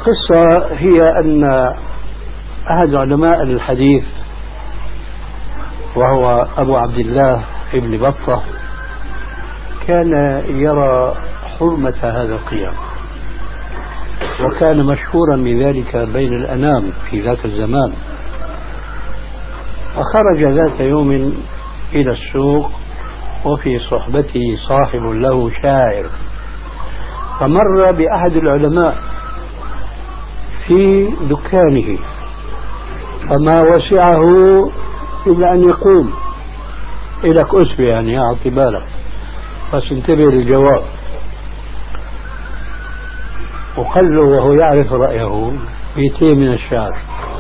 القصة هي أن أحد علماء الحديث وهو أبو عبد الله ابن بطة كان يرى حرمة هذا القيام، وكان مشهورا بذلك بين الأنام في ذاك الزمان. فخرج ذات يوم إلى السوق وفي صحبته صاحب له شاعر، فمر بأحد العلماء في دكانه فما وسعه إلا أن يقوم إلك أسبة، يعني أعطي بالك بس انتبه للجواب. وقال له وهو يعرف رأيه بيتين من الشعر: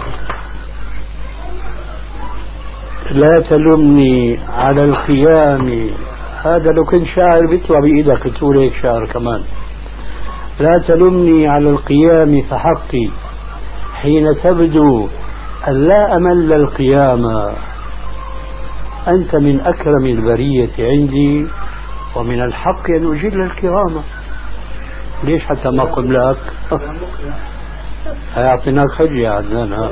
لا تلمني على القيام. هذا لو كنت شاعر بيطلع بإيدك تقول هيك شعر كمان. لا تلمني على القيام فحقي حين تبدو أن لا أمل القيام. أنت من أكرم البرية عندي ومن الحق أن أجل الكرامة. ليش حتى ما قم لك هيعطيناك حجة يا عدنان.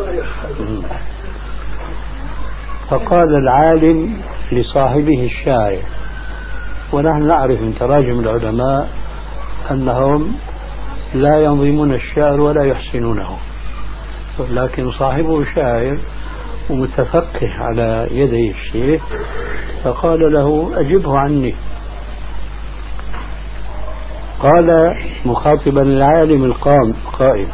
فقال العالم لصاحبه الشاعر، ونحن نعرف من تراجم العلماء أنهم لا ينظمون الشعر ولا يحسنونه، لكن صاحبه شاعر ومتفقه على يدي الشيخ، فقال له أجبه عني. قال مخاطبا العالم القائم: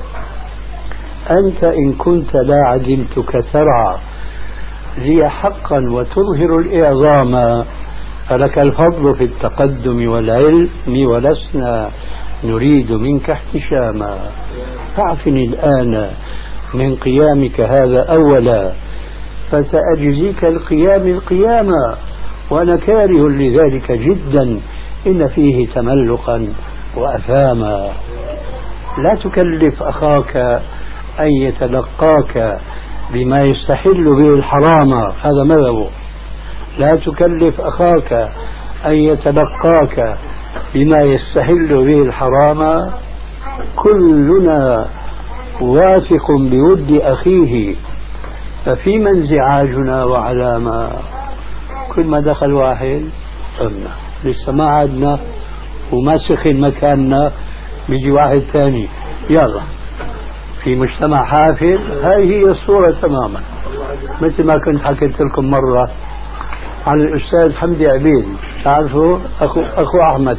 أنت إن كنت لا عدمتك ترعى لي حقا وتظهر الإعظام فلك الفضل في التقدم والعلم ولسنا نريد منك احتشاما. فاعفني الآن من قيامك هذا أولا فسأجزيك القيامة، وأنا كاره لذلك جدا إن فيه تملقا وأثاما. لا تكلف أخاك أن يتلقاك بما يستحل به الحرام، هذا مذهبه. لا تكلف أخاك أن يتلقاك بما يستحل به الحرام. كلنا واثق بود أخيه ففيما انزعاجنا وعلامة. كل ما دخل واحد قمنا لسه ما عدنا وما سخن مكاننا بيجي واحد ثاني يلا في مجتمع حافل. هاي هي الصورة تماما، مثل ما كنت حكيت لكم مرة عن الأستاذ حمدي عبيد، تعرفوا أخو أحمد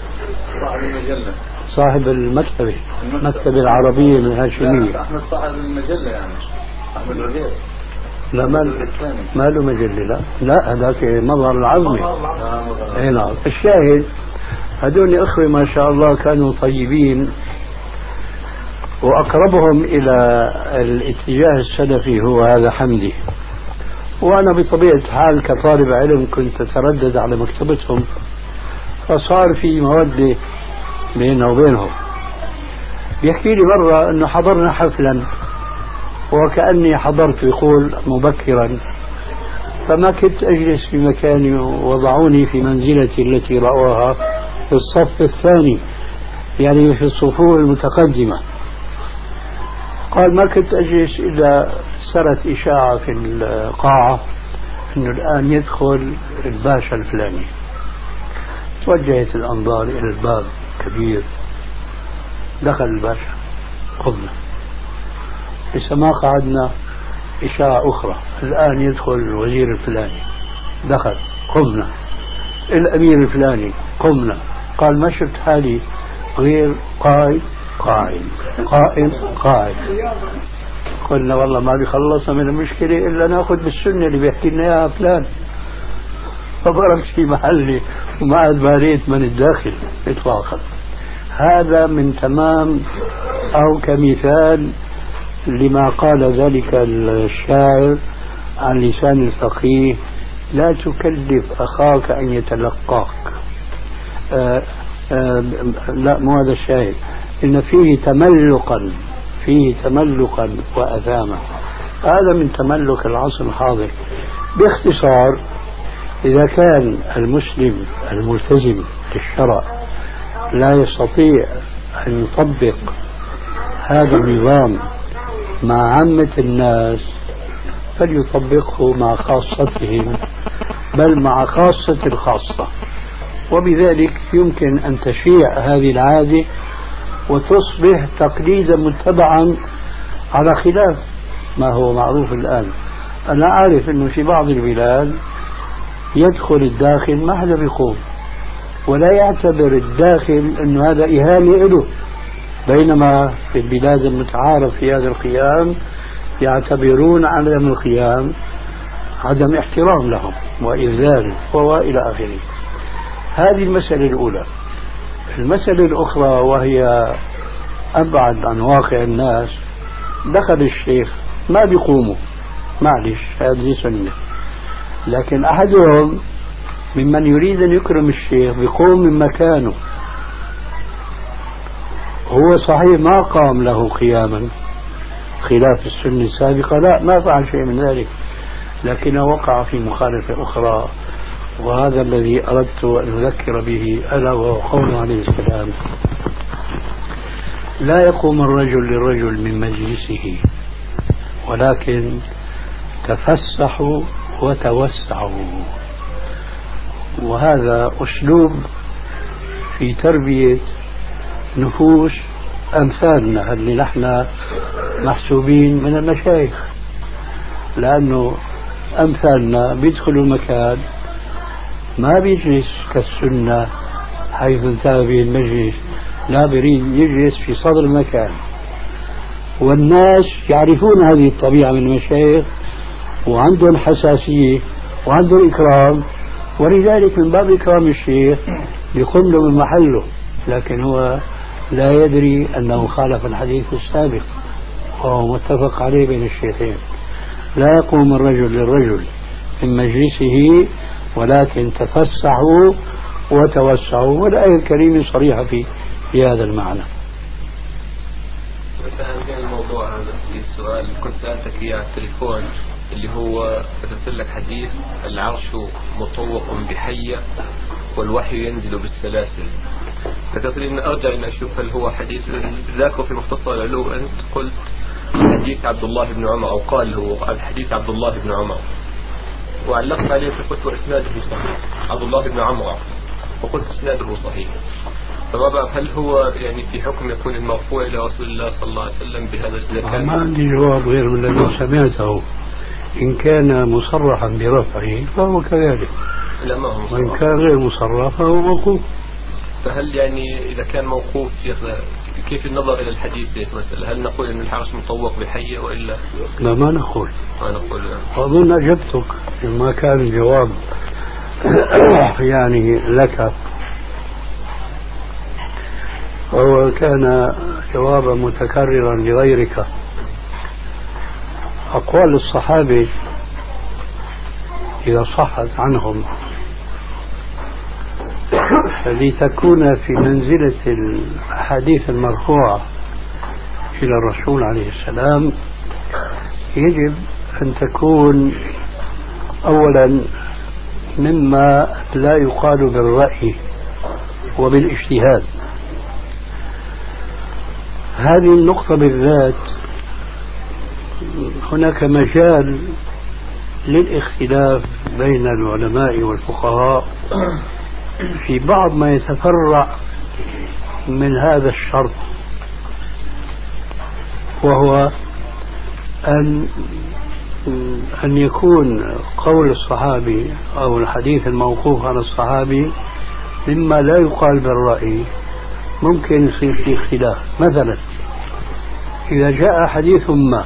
صاحب المكتبة العربية من الهاشمية. أحمد صاحب المجلة يعني أحمد الغير. لا ما له مجلة، لا هذاك مظهر العظمي. اي نعم. الشاهد هذول أخوة ما شاء الله كانوا طيبين، وأقربهم إلى الاتجاه السلفي هو هذا حمدي. وأنا بطبيعة الحال كطالب علم كنت أتردد على مكتبتهم، فصار في مودة بيننا وبينهم. بيحكي لي مرة أنه حضرنا حفلا وكأني حضرت يقول مبكرا، فما كنت أجلس في مكاني ووضعوني في منزلتي التي رأوها في الصف الثاني، يعني في الصفوف المتقدمة. قال ما كنت أجلس إلا سرت إشاعة في القاعة أنه الآن يدخل الباشا الفلاني. توجهت الأنظار إلى الباب كبير، دخل الباشا قمنا، لسه ما قعدنا إشاعة أخرى الآن يدخل الوزير الفلاني، دخل قمنا، الأمير الفلاني قمنا. قال ما شفت حالي غير قائم قائم. قلنا والله ما بيخلصنا من المشكلة إلا ناخذ بالسنة اللي بيحكي لنا إياها فلان. فبرك في محلي وما عاد باريت من الداخل إطلاقا. هذا من تمام أو كمثال لما قال ذلك الشاعر عن لسان الفقيه: لا تكلف أخاك أن يتلقاك. لا مو هذا الشاهد، إن فيه تملقا وأثاما. هذا من تملك العصر الحاضر. باختصار، إذا كان المسلم الملتزم بالشرع لا يستطيع أن يطبق هذا النظام مع عامة الناس فليطبقه مع خاصتهم، بل مع خاصة الخاصة، وبذلك يمكن أن تشيع هذه العادة وتصبح تقليدا متبعا على خلاف ما هو معروف الآن. أنا أعرف أنه في بعض البلاد يدخل الداخل ما حدا بيقوم، ولا يعتبر الداخل أنه هذا إهانة له، بينما في البلاد المتعارف في هذا القيام يعتبرون عدم القيام عدم احترام لهم وإذلال وإلى آخره. هذه المسألة الأولى. المسألة الأخرى وهي أبعد عن واقع الناس، دخل الشيخ ما بيقوموا، معلش هذه سنة، لكن أحدهم ممن يريد أن يكرم الشيخ بيقوم من مكانه، هو صحيح ما قام له قياما خلاف السنة السابقة، لا ما فعل شيء من ذلك، لكنه وقع في مخالفة أخرى، وهذا الذي أردت أن أذكر به، ألا وهو قوله عليه السلام: لا يقوم الرجل للرجل من مجلسه ولكن تفسحوا وتوسعوا. وهذا أسلوب في تربية نفوس أمثالنا اللي نحن محسوبين من المشايخ، لأنه أمثالنا بيدخلوا المكان ما بيجلس كالسنة حيث انتهى به المجلس، لا بريد يجلس في صدر المكان، والناس يعرفون هذه الطبيعة من المشايخ وعندهم حساسية وعندهم إكرام، ولذلك من باب إكرام الشيخ يقوم له من محله، لكن هو لا يدري أنه خالف الحديث السابق وهو متفق عليه بين الشيخين: لا يقوم الرجل للرجل من مجلسه ولكن تفسحوا وتوسعوا. والآية الكريمة صريحة في هذا المعنى. مثلا كان الموضوع هذا في السؤال كنت سألتك إياه على التليفون، اللي هو كتبت لك حديث: العرش مطوق بحية والوحي ينزل بالسلاسل. فكتبت لي إن أرجع إن أشوف هل هو حديث ذاكر في مختصر العلو. أنت قلت حديث عبد الله بن عمر، أو قال هو الحديث عبد الله بن عمر، وعلقت عليه فقلت وإسناده صحيح، عبد الله بن عمر، وقلت إسناده صحيح. فما بعرف هل هو يعني في حكم يكون المرفوع إلى رسول الله صلى الله عليه وسلم بهذا الزكاة؟ ما عندي جواب غير من الذي سمعته. إن كان مصرحا برفعه فهو كذلك، لا ما هو مصرح. وإن كان غير مصرح فهو موقوف. فهل يعني إذا كان موقوف كيف النظر إلى الحديث مثلا؟ هل نقول أن الحرش مطوق بحية وإلا؟ لا ما نقول. ما نقول. أظن أجبتك، ما كان الجواب يعني لك، وهو كان جوابا متكررا لغيرك. أقوال الصحابة إذا صحت عنهم لتكون في منزلة الأحاديث المرفوعة إلى الرسول عليه السلام، يجب أن تكون أولا مما لا يقال بالرأي وبالاجتهاد. هذه النقطة بالذات هناك مجال للاختلاف بين العلماء والفقهاء في بعض ما يتفرع من هذا الشرط، وهو أن يكون قول الصحابي أو الحديث الموقوف على الصحابي مما لا يقال بالرأي، ممكن يصير في اختلاف. مثلا إذا جاء حديث ما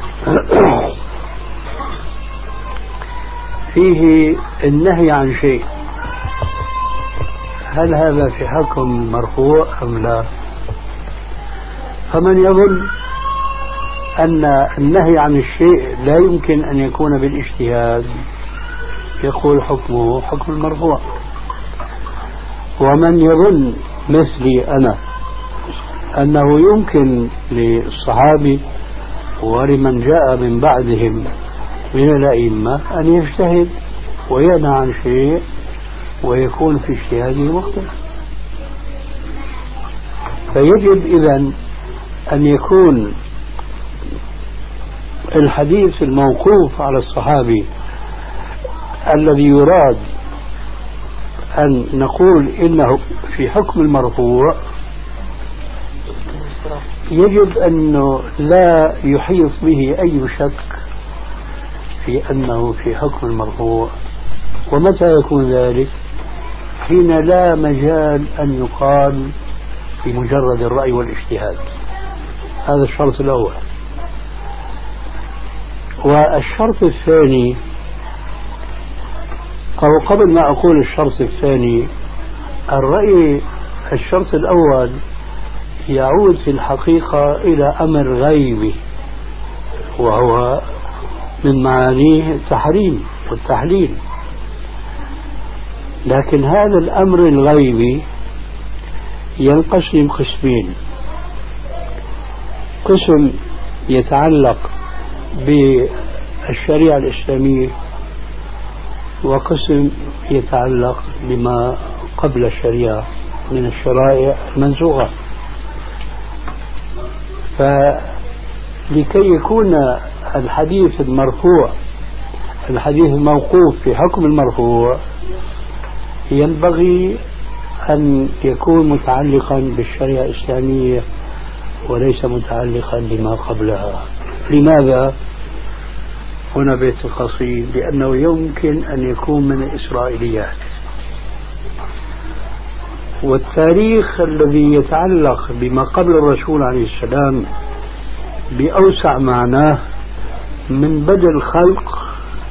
فيه النهي عن شيء، هل هذا في حكم مرفوع أم لا؟ فمن يظن أن النهي عن الشيء لا يمكن أن يكون بالاجتهاد يقول حكمه حكم المرفوع، ومن يظن مثلي أنا أنه يمكن للصحابي ولمن جاء من بعدهم من الأئمة أن يجتهد وينهى عن شيء ويكون في اجتهاده مختلف. فيجب إذن أن يكون الحديث الموقوف على الصحابي الذي يراد أن نقول إنه في حكم المرفوع، يجب أنه لا يحيط به أي شك في أنه في حكم المرفوع. ومتى يكون ذلك؟ حين لا مجال أن يقال في مجرد الرأي والاجتهاد. هذا الشرط الأول. والشرط الثاني، أو قبل ما أقول الشرط الثاني، الشرط الأول يعود في الحقيقة إلى أمر غيبي، وهو من معانيه التحريم والتحليل. لكن هذا الأمر الغيبي ينقسم قسمين: قسم يتعلق بالشريعة الإسلامية، وقسم يتعلق بما قبل الشريعة من الشرائع المنسوخة. فلكي يكون الحديث المرفوع الحديث الموقوف في حكم المرفوع، ينبغي أن يكون متعلقا بالشريعة الإسلامية وليس متعلقا بما قبلها. لماذا؟ هنا بيت القصيد: لأنه يمكن أن يكون من الإسرائيليات، والتاريخ الذي يتعلق بما قبل الرسول عليه السلام بأوسع معناه من بدء الخلق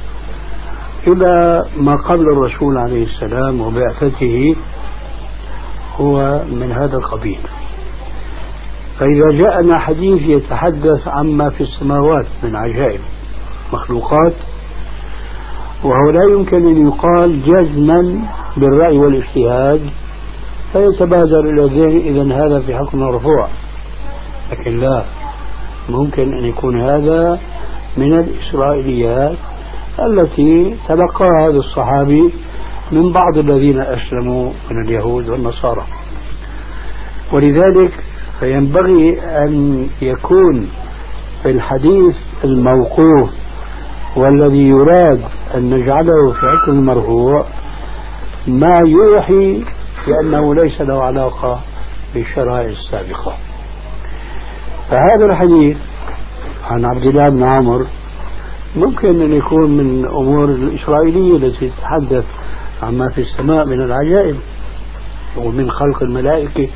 إلى ما قبل الرسول عليه السلام وبعثته هو من هذا القبيل. فإذا جاءنا حديث يتحدث عما في السماوات من عجائب مخلوقات، وهو لا يمكن أن يقال جزما بالرأي والاجتهاد، فيتبادر إلى الذهن إذن هذا في حكم مرفوع. لكن لا، ممكن أن يكون هذا من الإسرائيليات التي تلقاها هذا الصحابي من بعض الذين أسلموا من اليهود والنصارى. ولذلك فينبغي أن يكون في الحديث الموقوف والذي يراد أن نجعله في حكم المرفوع ما يوحي بأنه ليس له علاقة بالشرائع السابقة. فهذا الحديث عن عبد الله بن عمرو ممكن أن يكون من أمور الإسرائيلية التي تتحدث عما في السماء من العجائب ومن خلق الملائكة.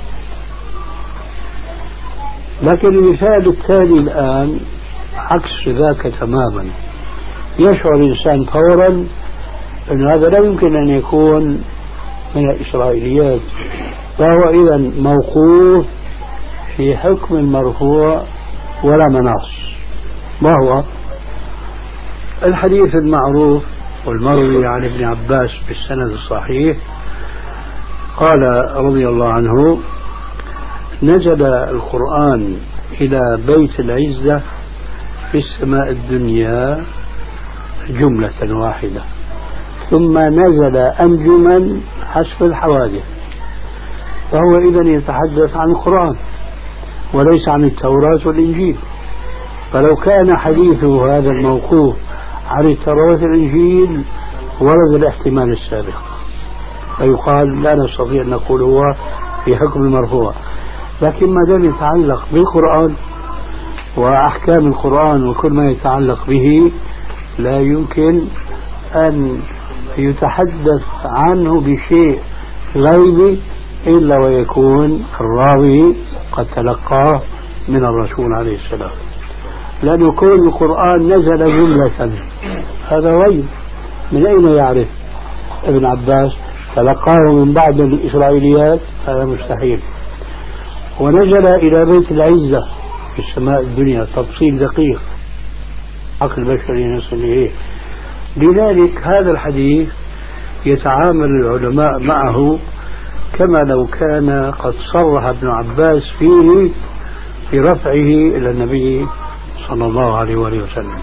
لكن المثال التالي الآن عكس ذاك تماما. يشعر الإنسان فورا أن هذا لا يمكن أن يكون من الإسرائيليات، فهو إذن موقوف في حكم المرفوع ولا مناص. ما هو الحديث المعروف والمروي عن ابن عباس بالسند الصحيح؟ قال رضي الله عنه: نزل القرآن إلى بيت العزة في السماء الدنيا جملة واحدة، ثم نزل أنجما حسب الحوادث. فهو إذن يتحدث عن القرآن وليس عن التوراة والإنجيل. فلو كان حديثه هذا الموقوف عن التوراة والإنجيل ورد الاحتمال السابق، فيقال لا نستطيع أن نقول هو في حكم المرفوع. لكن ما دام يتعلق بالقرآن وأحكام القرآن وكل ما يتعلق به، لا يمكن أن يتحدث عنه بشيء غيبي إلا ويكون الراوي قد تلقاه من الرسول عليه السلام. لأنه كون القرآن نزل جملة هذا غيب، من أين يعرف؟ ابن عباس تلقاه من بعض الإسرائيليات، هذا مستحيل. ونزل إلى بيت العزة في السماء الدنيا، تفصيل دقيق عقل بشري يصل إليه. لذلك هذا الحديث يتعامل العلماء معه كما لو كان قد صرح ابن عباس فيه برفعه إلى النبي صلى الله عليه وآله وسلم.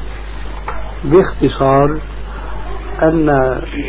باختصار أن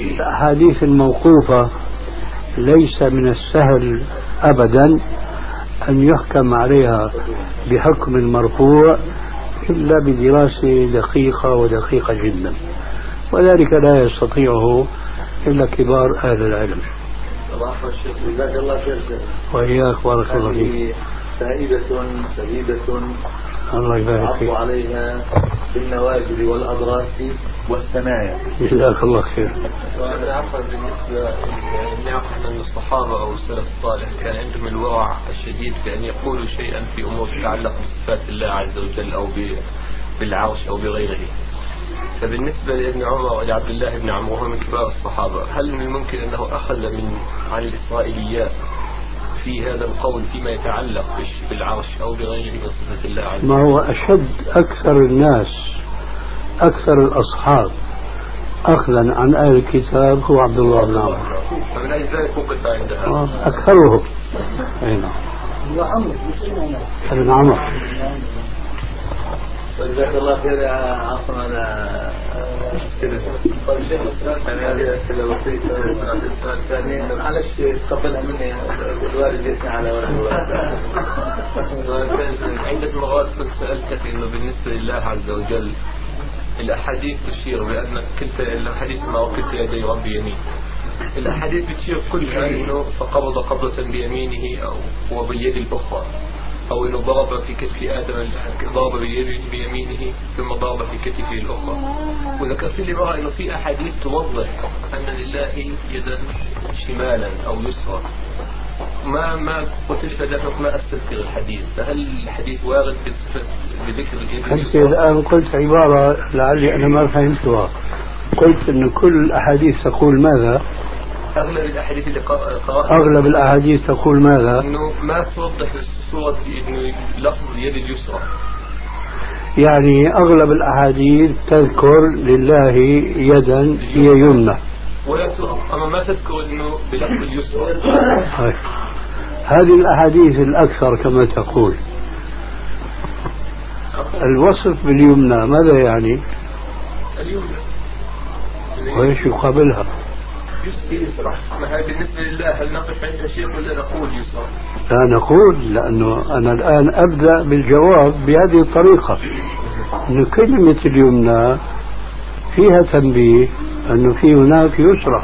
الأحاديث الموقوفة ليس من السهل أبدا أن يحكم عليها بحكم المرفوع إلا بدراسة دقيقة ودقيقة جدا، وذلك لا يستطيعه إلا كبار أهل العلم. جزاك الله خير. وإياك بارك الله فيك. سائبة سبيبة الله يبارك فيك. عليها بالنواجذ والأضراس والثنايا. جزاك الله خير. وأنا عفوا بالنسبة نعرف أن الصحابة أو السلف الصالح كان عندهم الورع الشديد في أن يقولوا شيئا في أمور تتعلق بصفات الله عز وجل أو بالعرش أو بغيره. فبالنسبة لابن عمر ولعبد الله بن عمرو وهو من كبار الصحابة، هل من الممكن أنه أخذ عن الإسرائيليات في هذا القول فيما يتعلق بالعرش أو بغيره من صفة الله عز وجل؟ ما هو أشد أكثر الناس أكثر الأصحاب أخذا عن أهل الكتاب هو عبد الله بن عمرو، فمن أجل ذلك وقف عندها أكثرهم. أي نعم. ابن عمرو. جزاك الله خير يا عاصم. أنا هذه أسئلة بسيطة. السؤال الثاني معلش تقبلها مني الوالد يثني على ولد. عدة مرات كنت سألتك إنه بالنسبة لله عز وجل الأحاديث تشير بأن كنت الحديث ما وكلت يدي ربي يمين. الأحاديث بتشير كلها إنه فقبض قبضة بيمينه أو هو باليد الأخرى، أو إنه ضرب في كتف آدم ضرب بيمينه ثم ضرب في كتفه الأخرى. وذكرت لي بقى إنه في أحاديث توضح أن لله يدا شمالا أو يسرا. ما قلت لي فدافق ما أستذكر الحديث، فهل الحديث وارد بذكر اليد أنت الآن قلت عبارة لعلي أنا ما فهمتها. قلت إن كل الأحاديث تقول ماذا؟ أغلب الأحاديث اللي قرأت أغلب الأحاديث تقول ماذا؟ إنه ما توضح صورة إنه لفظ اليد اليسرى. يعني أغلب الأحاديث تذكر لله يدا هي يمنى، أما ما تذكر إنه بلفظ اليسرى. هذه الأحاديث الأكثر كما تقول. الوصف باليمنى ماذا يعني؟ اليمنى وإيش يقابلها؟ يسرى. ما هي بالنسبة لله هل نقف عند شيء ولا نقول يسرى؟ لا نقول، لأنه أنا الآن أبدأ بالجواب بهذه الطريقة، أن كلمة اليمنى فيها تنبيه أنه في هناك يسرى،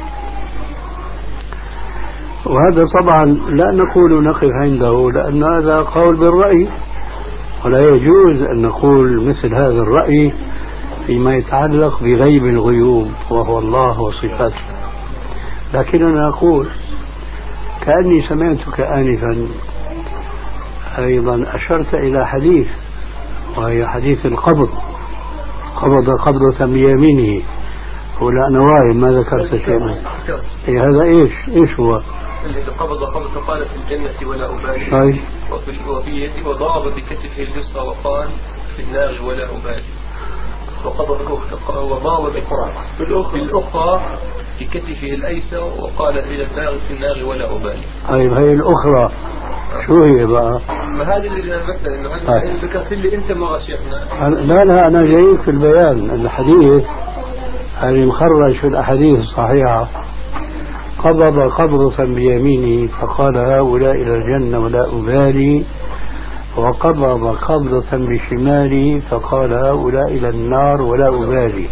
وهذا طبعا لا نقول نقف عنده لأن هذا قول بالرأي، ولا يجوز أن نقول مثل هذا الرأي فيما يتعلق بغيب الغيوب وهو الله وصفاته. لكننا نقول كأني سمعتك آنفا أيضا أشرت إلى حديث، وهي حديث القبض، قبض قبضة بيمينه، ولا أنا واعي ما ذكرت شيئا. هذا إيش هو؟ اللي قبض قبضة قال في الجنة ولا أبالي، وفي يدي وضرب بكتفه اليسرى وقال في النار ولا أبالي، وقبض وضرب بالأخرى في كتفه الأيسر وقال إلى النار في النار ولا أبالي. طيب هي الأخرى شو هي بقى؟ ما هذا اللي مثلا إنه هذا ذكرت لي أنت ما شيخنا. لا أنا جايك في البيان. الحديث هذه مخرج في الأحاديث الصحيحة، قبض قبضة بيمينه فقال هؤلاء إلى الجنة ولا أبالي، وقبض قبضة بشمالي فقال هؤلاء إلى النار ولا أبالي.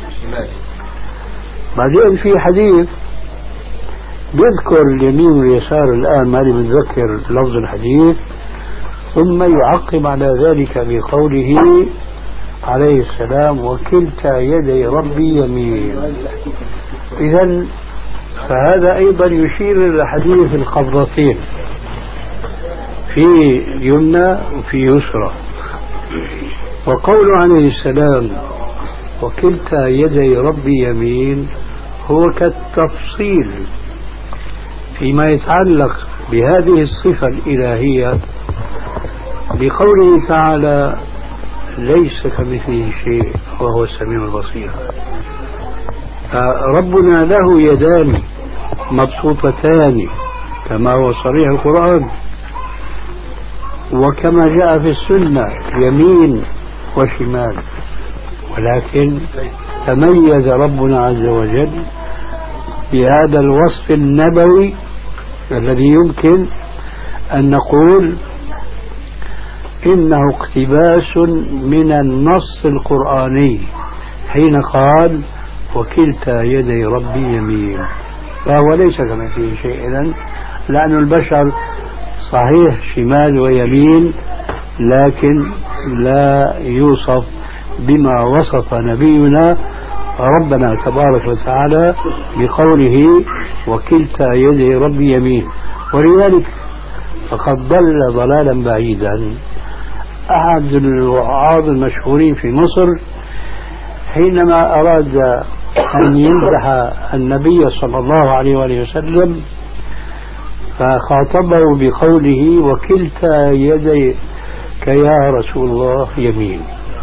بعدين في حديث بيذكر اليمين واليسار، الآن ماني متذكر لفظ الحديث، ثم يعقب على ذلك بقوله عليه السلام وكلتا يدي ربي يمين. إذن فهذا أيضا يشير إلى حديث القبضتين، في يمنى وفي يسرى. وقول عليه السلام وكلتا يدي ربي يمين هو كالتفصيل فيما يتعلق بهذه الصفة الإلهية بقوله تعالى ليس كمثله شيء وهو السميع البصير. ربنا له يدان مبسوطتان كما هو صريح القرآن، وكما جاء في السنة يمين وشمال، ولكن تميز ربنا عز وجل بهذا الوصف النبوي الذي يمكن أن نقول إنه اقتباس من النص القرآني حين قال وكلتا يدي ربي يمين، فهو ليس كما فيه شيء، لأن البشر صحيح شمال ويمين، لكن لا يوصف بما وصف نبينا ربنا تبارك وتعالى بقوله وكلتا يدي ربي يمين. ولذلك فقد ضل ضلالا بعيدا أحد الوعاظ المشهورين في مصر حينما أراد أن يمدح النبي صلى الله عليه وآله وسلم فخاطبه بقوله وكلتا يديك يا رسول الله يمين،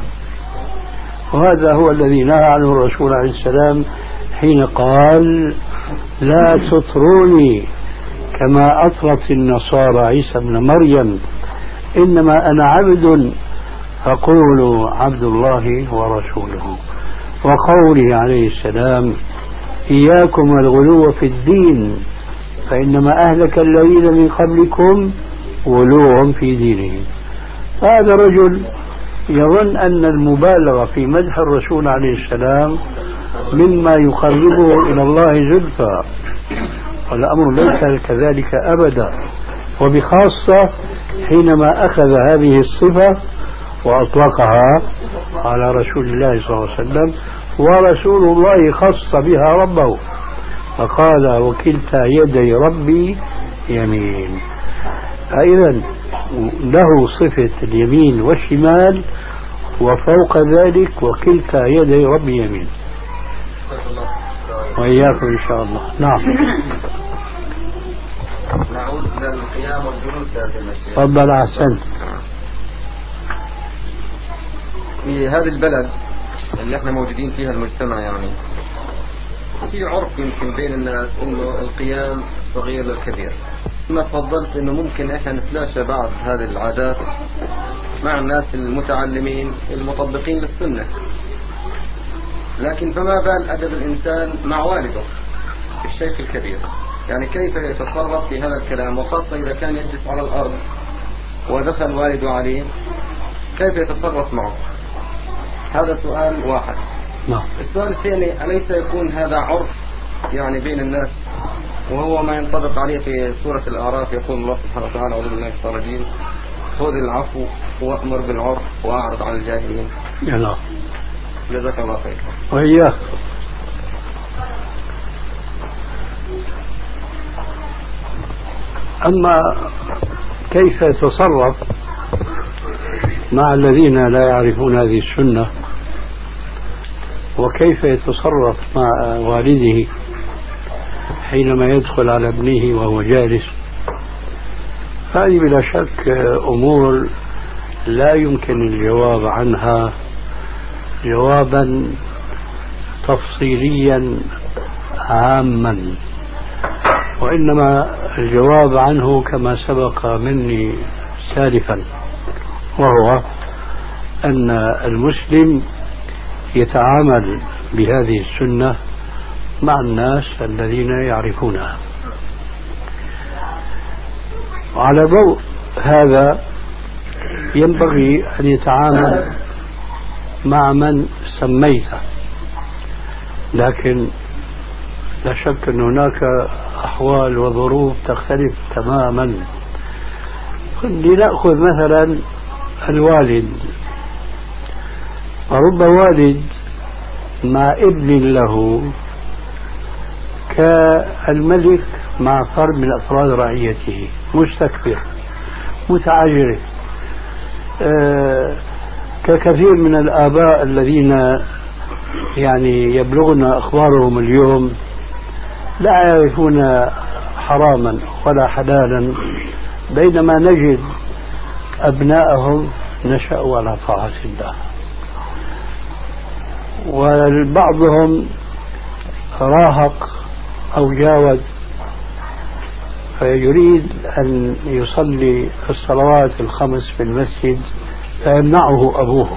وهذا هو الذي نهى عنه الرسول عليه السلام حين قال لا تطروني كما أطرت النصارى عيسى ابن مريم إنما أنا عبد فقولوا عبد الله ورسوله. وقوله عليه السلام إياكم والغلو في الدين فإنما أهلك الذين من قبلكم غلوهم في دينهم. هذا رجل يظن أن المبالغة في مدح الرسول عليه السلام مما يقربه إلى الله زلفى، والأمر ليس كذلك أبدا، وبخاصة حينما أخذ هذه الصفة وأطلقها على رسول الله صلى الله عليه وسلم، ورسول الله خص بها ربه فقال وكلتا يدي ربي يمين. فإذا له صفة اليمين والشمال، وفوق ذلك وكلتا يدي ربي يمين. وإياكم إن شاء الله. نعم. نعود إلى القيام والجلوس يا المشيخ. تفضل. أحسنت. في هذه البلد اللي احنا موجودين فيها المجتمع يعني في عرف يمكن بين الناس انه القيام صغير للكبير. ما تفضلت انه ممكن احنا نتلاشى بعض هذه العادات مع الناس المتعلمين المطبقين للسنة، لكن فما بال أدب الإنسان مع والده الشيخ الكبير، يعني كيف يتصرف في هذا الكلام، وخاصة إذا كان يجلس على الأرض ودخل والده عليه كيف يتصرف معه؟ هذا سؤال واحد. السؤال الثاني أليس يكون هذا عرف يعني بين الناس، وهو ما ينطبق عليه في سورة الأعراف يقول الله سبحانه وتعالى أعوذ بالله من الشيطان الرجيم خذ العفو وأمر بالعرف وأعرض عن الجاهلين. نعم. جزاك الله خير. وإياك. أما كيف يتصرف مع الذين لا يعرفون هذه السنة، وكيف يتصرف مع والده حينما يدخل على ابنه وهو جالس، هذه بلا شك أمور لا يمكن الجواب عنها جوابا تفصيليا عاما، وإنما الجواب عنه كما سبق مني سالفا، وهو أن المسلم يتعامل بهذه السنة مع الناس الذين يعرفونها. وعلى ضوء هذا ينبغي أن يتعامل مع من سميته، لكن لا شك أن هناك أحوال وظروف تختلف تماما. لنأخذ مثلا الوالد، رب والد مع ابن له كالملك مع فرد من أفراد رعيته، مستكبر متعجرف، ككثير من الآباء الذين يعني يبلغنا أخبارهم اليوم لا يعرفون حراما ولا حلالا، بينما نجد أبناءهم نشأوا على طاعة الله، وبعضهم راهق أو جاوز فيريد أن يصلي الصلوات الخمس في المسجد فيمنعه أبوه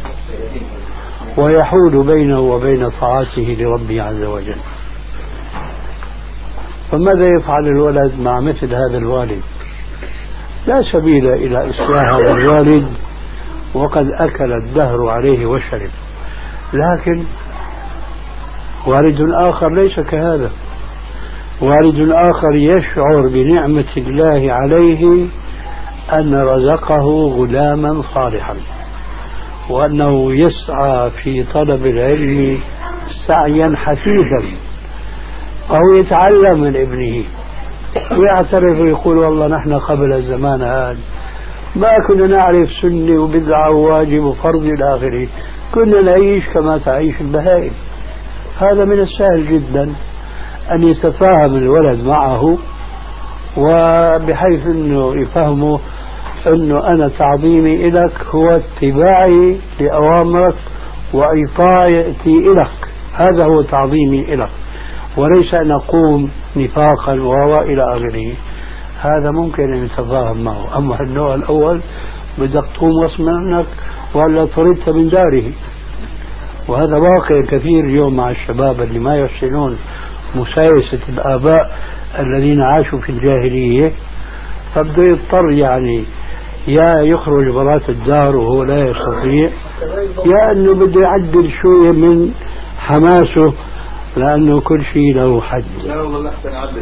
ويحول بينه وبين طاعته لربه عز وجل. فماذا يفعل الولد مع مثل هذا الوالد؟ لا سبيل إلى إصلاح هذا الوالد وقد أكل الدهر عليه وشرب. لكن والد آخر ليس كهذا، والد آخر يشعر بنعمة الله عليه أن رزقه غلاما صالحا، وأنه يسعى في طلب العلم سعيا حثيثا، أو يتعلم من ابنه ويعترف ويقول والله نحن قبل الزمان هذا ما كنا نعرف سنة وبدعة وواجب وفرض إلى آخره، كنا نعيش كما تعيش البهائم. هذا من السهل جدا أن يتفاهم الولد معه، وبحيث أنه يفهمه أنه أنا تعظيمي إلك هو اتباعي لأوامرك وإطاعتي إلك، هذا هو تعظيمي إلك، وليس أن أقوم نفاقا وإلى آخره. هذا ممكن أن يتفاهم معه. أما النوع الأول بدك تقوم غصب عنك ولا طردت من داره، وهذا واقع كثير اليوم مع الشباب اللي ما يحسنون مسايسة الآباء الذين عاشوا في الجاهلية، فبده يضطر يعني يا يخرج برات الدار وهو لا يستطيع، يا أنه بده يعدل شوية من حماسه لأنه كل شيء له حد. لا والله أحسن عدل.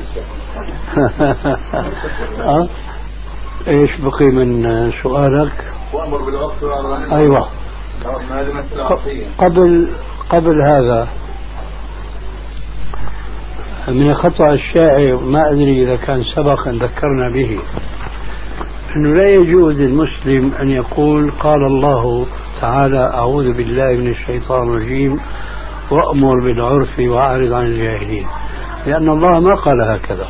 إيش بقي من سؤالك؟ وأمر بالعرف والنهي عن المنكر. أيوة. قبل هذا من الخطأ الشائع، ما أدري إذا كان سبق أن ذكرنا به، أنه لا يجوز للمسلم أن يقول قال الله تعالى أعوذ بالله من الشيطان الرجيم وأمر بالعرف وأعرض عن الجاهلين، لأن الله ما قال هكذا.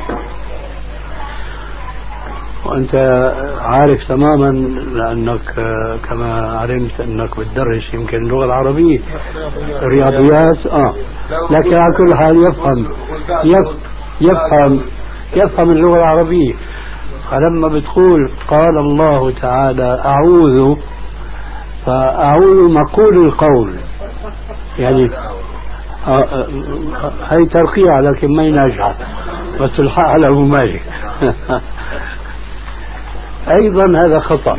وأنت عارف تماما لأنك كما علمت أنك بتدرس يمكن اللغة العربية الرياضيات لكن على كل حال يفهم اللغة العربية. فلما بتقول قال الله تعالى أعوذ، فأعوذ مقول القول، يعني هي ترقيع لكن ما ينجح، بس الحق على أبو مالك. أيضا هذا خطأ.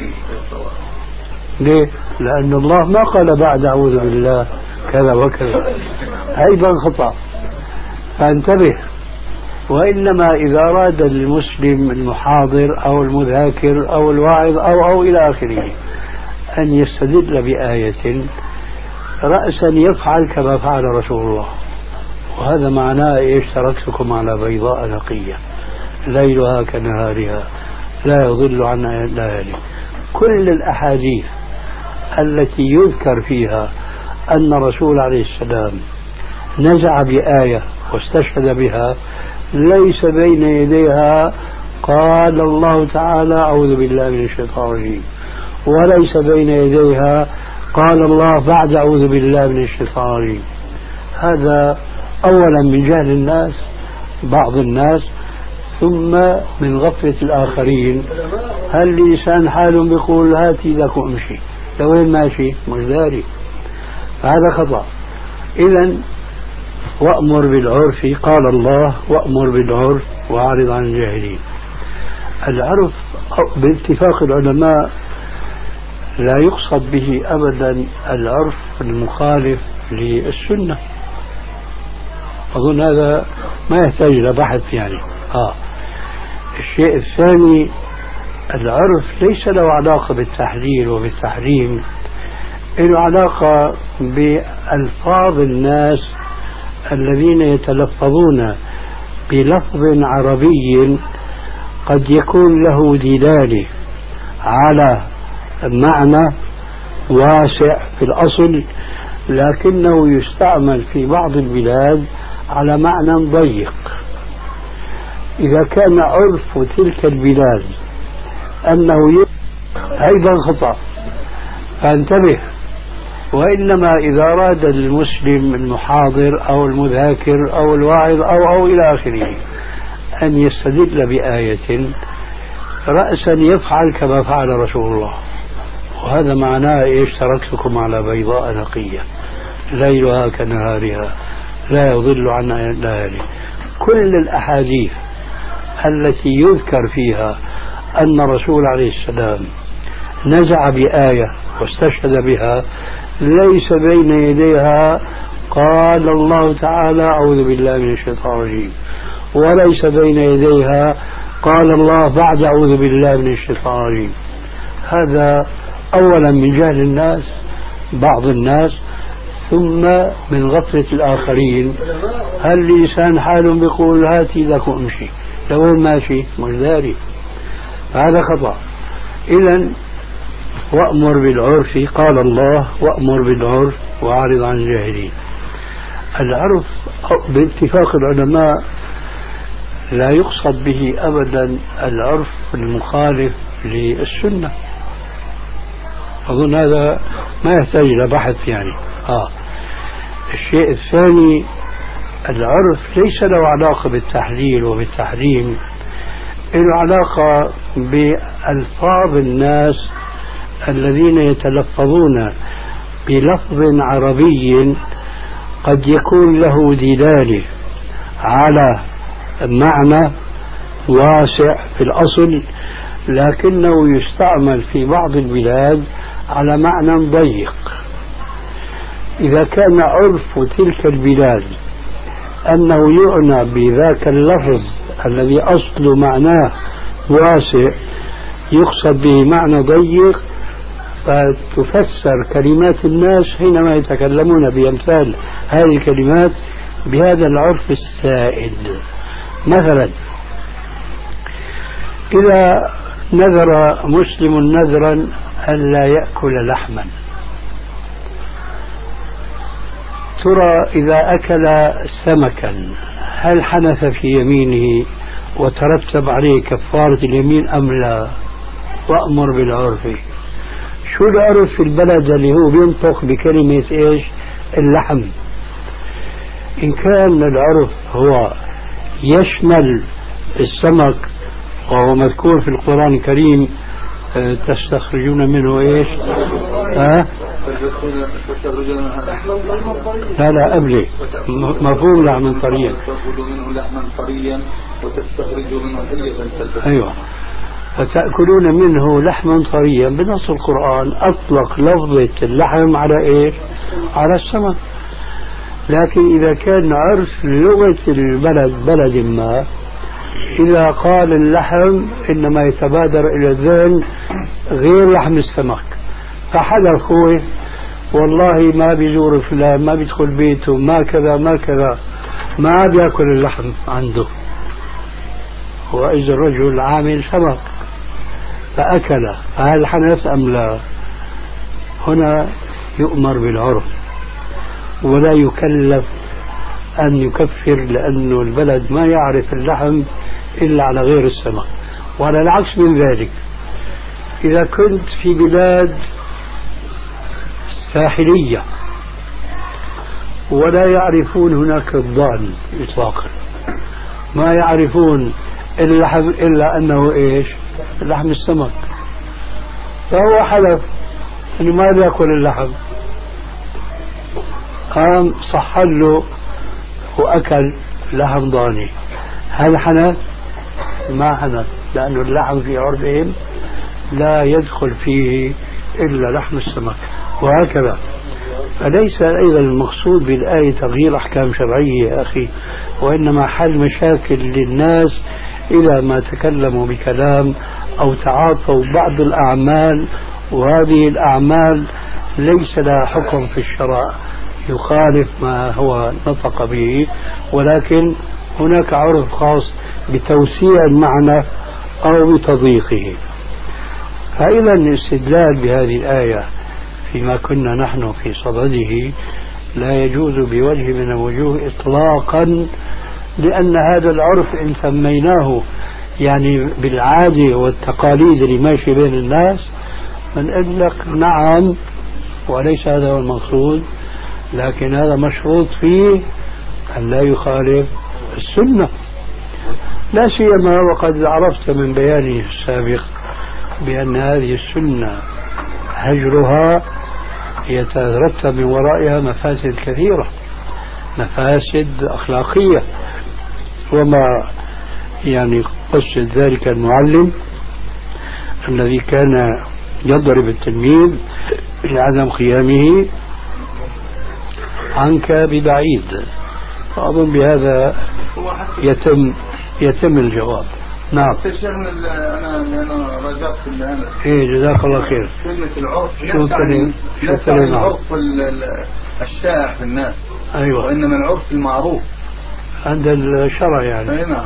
ليه؟ لأن الله ما قال بعد أعوذ بالله كذا وكذا، أيضا خطأ. فانتبه. وإنما إذا أراد المسلم المحاضر أو المذاكر أو الواعظ أو إلى آخره أن يستدل بآية رأسا يفعل كما فعل رسول الله، وهذا معناه إيش؟ تركتكم على بيضاء نقية ليلها كنهارها لا يضل عنها إلا هالك. كل الأحاديث التي يذكر فيها أن الرسول عليه السلام نزع بآية واستشهد بها ليس بين يديها قال الله تعالى أعوذ بالله من الشيطان الرجيم، وليس بين يديها قال الله بعد أعوذ بالله من الشيطان الرجيم. هذا أولا من جهل الناس بعض الناس، ثم من غفلة الآخرين. هل لسان حال بيقول هاتي لك وامشي، لوين ماشي؟ مش داري. هذا خطأ. إذن وأمر بالعرف قال الله وأمر بالعرف وأعرض عن الجاهلين. العرف باتفاق العلماء لا يقصد به أبدا العرف المخالف للسنة، أظن هذا ما يحتاج إلى بحث يعني. الشيء الثاني، العرف ليس له علاقة بالتحليل وبالتحريم، له علاقة بألفاظ الناس الذين يتلفظون بلفظ عربي قد يكون له دلالة على معنى واسع في الأصل، لكنه يستعمل في بعض البلاد على معنى ضيق. إذا كان عرف تلك البلاد أنه أيضا خطأ، فانتبه. وإنما إذا أراد المسلم المحاضر أو المذاكر أو الواعظ أو إلى آخره أن يستدل بآية رأسا يفعل كما فعل رسول الله، وهذا معناه إيش؟ تركتكم على بيضاء نقية ليلها كنهارها لا يضل عنها إلا هالك. كل الأحاديث التي يذكر فيها أن الرسول عليه السلام نزع بآية واستشهد بها ليس بين يديها قال الله تعالى أعوذ بالله من الشيطان الرجيم، وليس بين يديها قال الله بعد أعوذ بالله من الشيطان الرجيم. هذا أولا من جهل الناس بعض الناس، ثم من غفلة الآخرين. هل لسان حال بيقول هاتي لك امشي، لو ماشي مش داري، هذا خطأ. إذن وأمر بالعرف قال الله وأمر بالعرف وأعرض عن الجاهلين. العرف باتفاق العلماء لا يقصد به أبدا العرف المخالف للسنة، أظن هذا ما يحتاج إلى بحث يعني. الشيء الثاني، العرف ليس له علاقة بالتحليل وبالتحريم، له علاقة بألفاظ الناس الذين يتلفظون بلفظ عربي قد يكون له دلالة على معنى واسع في الأصل، لكنه يستعمل في بعض البلاد على معنى ضيق. إذا كان عرف تلك البلاد أنه يعنى بذاك اللفظ الذي أصل معناه واسع يقصد به معنى ضيق، فتفسر كلمات الناس حينما يتكلمون بأمثال هذه الكلمات بهذا العرف السائد. مثلا إذا نذر مسلم نذرا ألا يأكل لحما، ترى إذا أكل سمكا هل حنث في يمينه وترتب عليه كفارة اليمين أم لا؟ وأمر بالعرف. شو العرف في البلد اللي هو بينطق بكلمة إيش؟ اللحم. إن كان العرف هو يشمل السمك وهو مذكور في القرآن الكريم تستخرجون منه إيش؟ لا قبلي مفهوم لحم طريا، تأكلوا منه لحما طريا وتستخرجوا منه حلية. أيوة، وتأكلون منه لحما طريا. بنص القرآن أطلق لفظة اللحم على إيش؟ على السمك. لكن إذا كان عرف لغة البلد بلد ما، إذا قال اللحم إنما يتبادر إلى الذهن غير لحم السمك، فحلف هو والله ما بيزور فلان، ما بيدخل بيته، ما كذا ما كذا، ما بيأكل اللحم عنده، وإذا الرجل عامل سمك فأكل، فهل حنث أم لا؟ هنا يؤمر بالعرف ولا يكلف أن يكفر، لأنه البلد ما يعرف اللحم إلا على غير السمك. وعلى العكس من ذلك، إذا كنت في بلاد ساحلية ولا يعرفون هناك الضأن إطلاقا، ما يعرفون اللحم إلا أنه إيش؟ لحم السمك، فهو حلف أنه ما بيأكل اللحم، قام صحل له وأكل لحم ضاني، هل حنث؟ ما حنث، لأنه اللحم في عرفهم لا يدخل فيه إلا لحم السمك، وهكذا. فليس أيضا المقصود بالآية تغيير أحكام شرعية يا أخي، وإنما حل مشاكل للناس إذا ما تكلموا بكلام أو تعاطوا بعض الأعمال، وهذه الأعمال ليس لها حكم في الشرع يخالف ما هو نطق به، ولكن هناك عرف خاص بتوسيع المعنى أو بتضييقه. فإذا الاستدلال بهذه الآية فيما كنا نحن في صدده لا يجوز بوجه من الوجوه إطلاقا، لأن هذا العرف إن سميناه يعني بالعادة والتقاليد اللي ماشي بين الناس من لك نعم، وليس هذا هو المقصود، لكن هذا مشروط فيه أن لا يخالف السنة، لا سيما وقد عرفت من بياني السابق بأن هذه السنة هجرها يترتب من ورائها مفاسد كثيرة، مفاسد أخلاقية. وما يعني قصد ذلك المعلم الذي كان يضرب التلميذ لعدم قيامه عنك ببعيد. فأظن بهذا يتم الجواب. نعم. شيخنا أنا رجعت إيه جزاك الله خير. كلمة العرف شو كلمة العرف الشائع في الناس. أيوة. وإنما العرف المعروف عند الشرع يعني. نعم.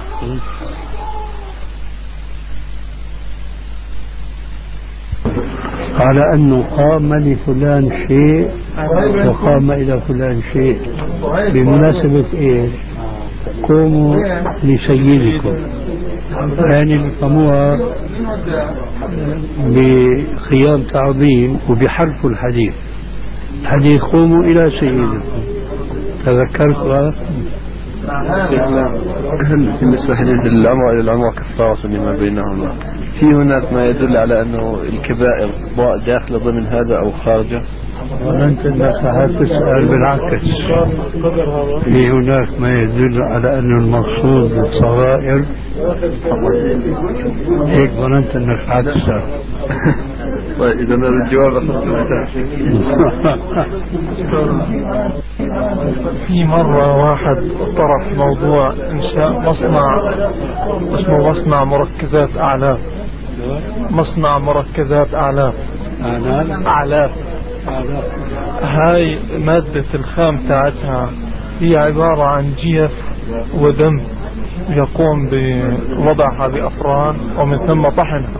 على أنه قام لفلان شيء وقام إلى فلان شيء بمناسبة إيش؟ قوموا لسيدكم، يعني بيقاموها بقيام تعظيم وبحرف الحديث قوموا إلى سيدكم. تذكرتها؟ بالنسبة حديث الأمر إلى الأمر كفارة لما بينهما، في هناك ما يدل على أنه الكبائر داخلة ضمن هذا أو خارجه؟ وأنت لا تسأل بالعكس، في هناك ما يدل على أن المقصود بالصغائر هيك ظننت أنك حتسأل. طيب إذا الجواب في مرة واحد طرح موضوع إنشاء مصنع اسمه مصنع مركزات أعلاف. مصنع مركزات أعلاف. هاي مادة الخام تاعتها هي عبارة عن جيف ودم يقوم بوضعها بأفران ومن ثم طحنها.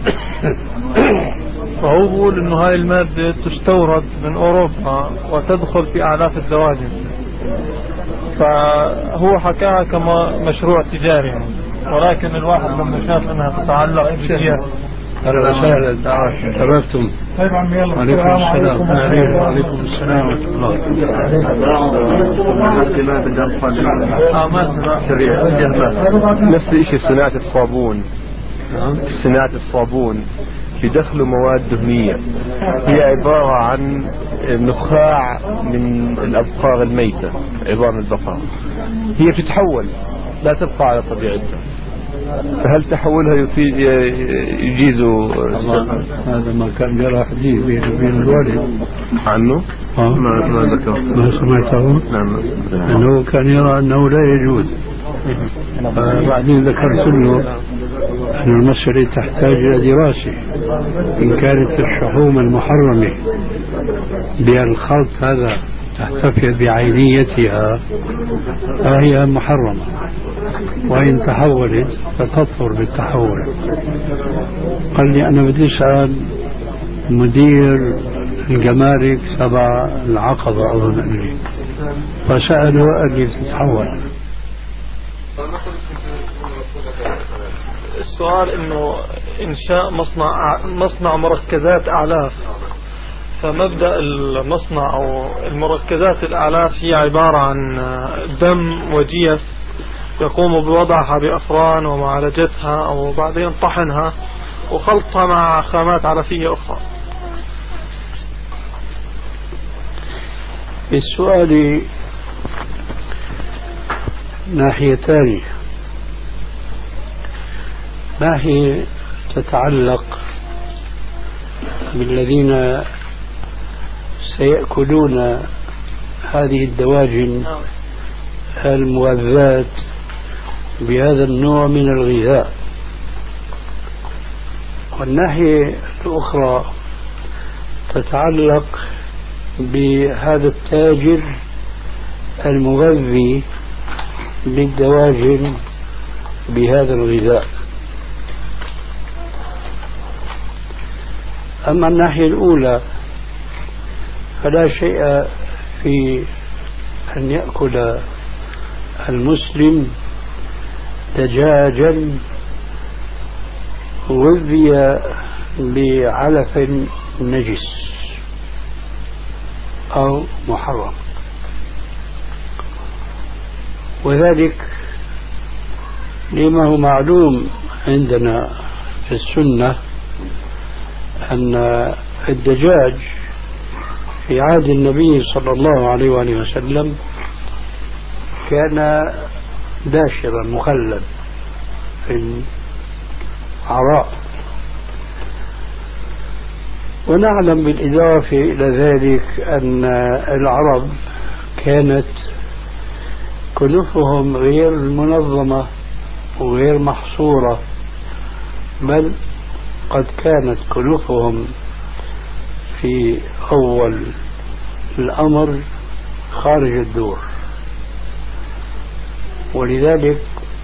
فهو بيقول انه هاي المادة تستورد من اوروبا وتدخل في اعلاف الدواجن، فهو حكاها كما مشروع تجاري يعني. ولكن الواحد لما شاف انها تتعلق بالجيف. أهلا وسهلا. شرفتم. طيب عمي يلا. وعليكم السلام ورحمة الله. نفس الشيء في صناعة الصابون. في صناعة الصابون يدخلوا مواد دهنية هي عبارة عن نخاع من الأبقار الميتة، عظام البقر، هي تتحول لا تبقى على طبيعتها. فهل تحولها يجيز؟ هذا ما كان جرى حديث بين الوالد عنه؟ ما ذكر. ما سمعته؟ نعم. أنه كان يرى أنه لا يجوز. بعدين ذكرت له أن المسألة تحتاج إلى دراسة. إن كانت الشحوم المحرمة بالخلط هذا تحتفي بعينيتها فهي محرمة، وإن تحولت فتظفر بالتحول. قال لي أنا بدي أسأل مدير الجمارك تبع العقبة أظن أني، فسأله قال لي تتحول. السؤال انه انشاء مصنع مركزات اعلاف، فمبدأ المصنع او المركزات الاعلاف هي عبارة عن دم وجيف يقوم بوضعها بأفران ومعالجتها او بعدين طحنها وخلطها مع خامات علفية اخرى. السؤال ناحيتان. ناحية تتعلق بالذين سيأكلون هذه الدواجن المغذاة بهذا النوع من الغذاء، والناحية الأخرى تتعلق بهذا التاجر المغذي للدواجن بهذا الغذاء. أما الناحية الأولى فلا شيء في أن يأكل المسلم دجاجا غذي بعلف نجس أو محرم، وذلك لما هو معلوم عندنا في السنة أن الدجاج في عهد النبي صلى الله عليه وآله وسلم كان داشرا مخلد في العراء، ونعلم بالإضافة إلى ذلك أن العرب كانت كنوفهم غير منظمة وغير محصورة، بل قد كانت كنوفهم في أول الأمر خارج الدور، ولذلك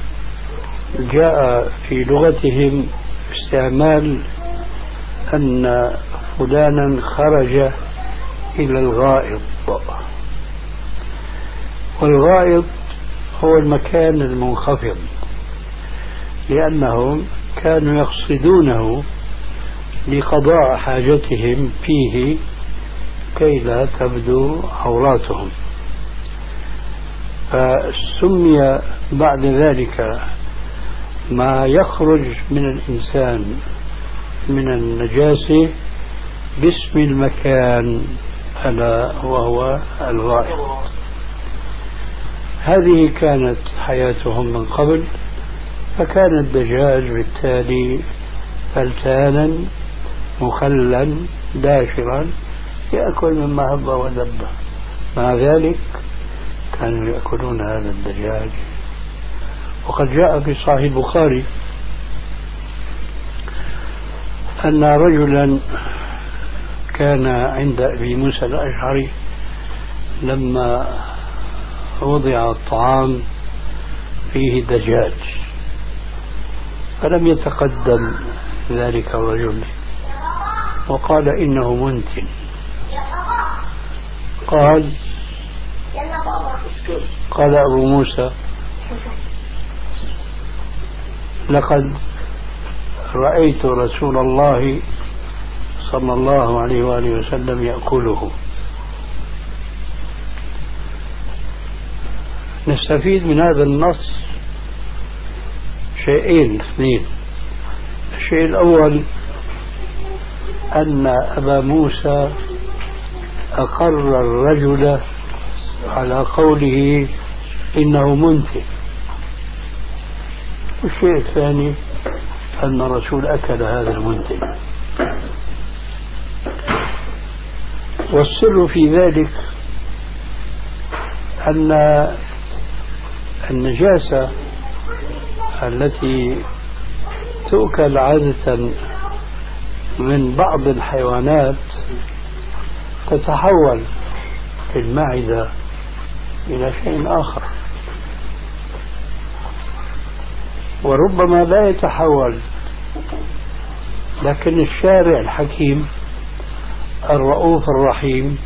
جاء في لغتهم استعمال أن فلانا خرج إلى الغائط، والغائط هو المكان المنخفض، لأنهم كانوا يقصدونه لقضاء حاجتهم فيه كي لا تبدو عوراتهم، فسمي بعد ذلك ما يخرج من الإنسان من النجاسة باسم المكان ألا وهو الغائط. هذه كانت حياتهم من قبل، فكان الدجاج بالتالي فلتانا مخلا داشرا يأكل مما هب ودب. مع ذلك كانوا يأكلون هذا الدجاج. وقد جاء في صحيح البخاري أن رجلا كان عند أبي موسى الأشعري لما وضع الطعام فيه دجاج، فلم يتقدم ذلك الرجل وقال إنه منتن. قال أبو موسى لقد رأيت رسول الله صلى الله عليه وآله وسلم يأكله. نستفيد من هذا النص شيئين اثنين. الشيء الأول أن أبا موسى أقر الرجل على قوله إنه منتن. والشيء الثاني أن الرسول أكل هذا المنتن. والسر في ذلك أن النجاسة التي تؤكل عادة من بعض الحيوانات تتحول في المعدة إلى شيء آخر، وربما لا يتحول، لكن الشارع الحكيم الرؤوف الرحيم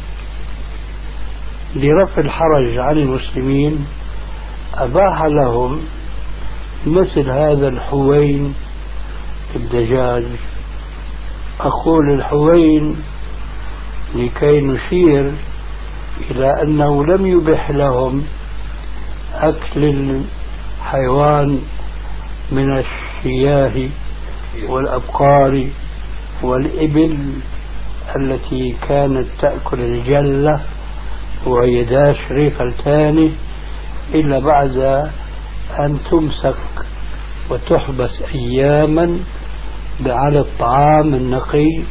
لرفع الحرج عن المسلمين أباح لهم مثل هذا الحوين الدجاج. أقول الحوين لكي نشير إلى أنه لم يبح لهم أكل الحيوان من الشياه والأبقار والإبل التي كانت تأكل الجلة وهي داشرة فلتانة إلا بعد أن تمسك وتحبس أياما على الطعام النقي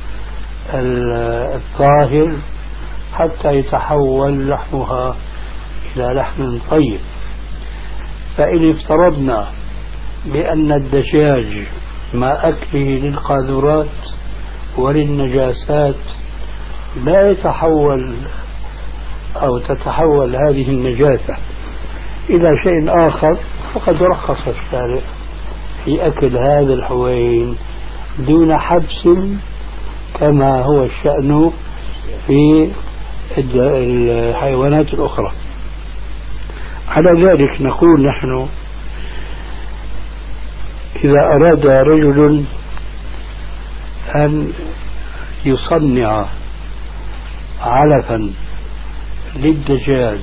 الطاهر حتى يتحول لحمها إلى لحم طيب. فإن افترضنا بأن الدجاج مع أكله للقاذورات وللنجاسات لا يتحول أو تتحول هذه النجاسة إلى شيء آخر، فقد رخص الشارع في أكل هذا الحوين دون حبس كما هو الشأن في الحيوانات الأخرى. على ذلك نقول نحن إذا أراد رجل أن يصنع علفا للدجاج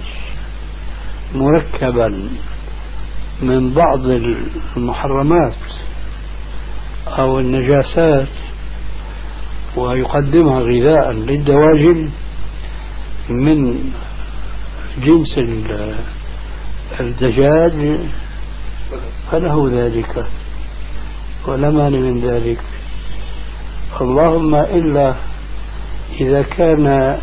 مركبا من بعض المحرمات أو النجاسات ويقدمها غذاء للدواجن من جنس الدجاج فله ذلك ولا مانع من ذلك، اللهم إلا إذا كان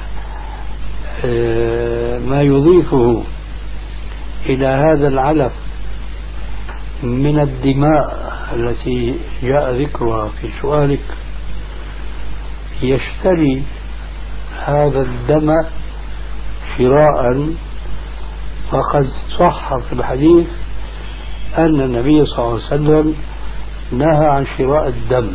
ما يضيفه إلى هذا العلف من الدماء التي جاء ذكرها في سؤالك يشتري هذا الدم شراء، فقد صح في الحديث أن النبي صلى الله عليه وسلم نهى عن شراء الدم،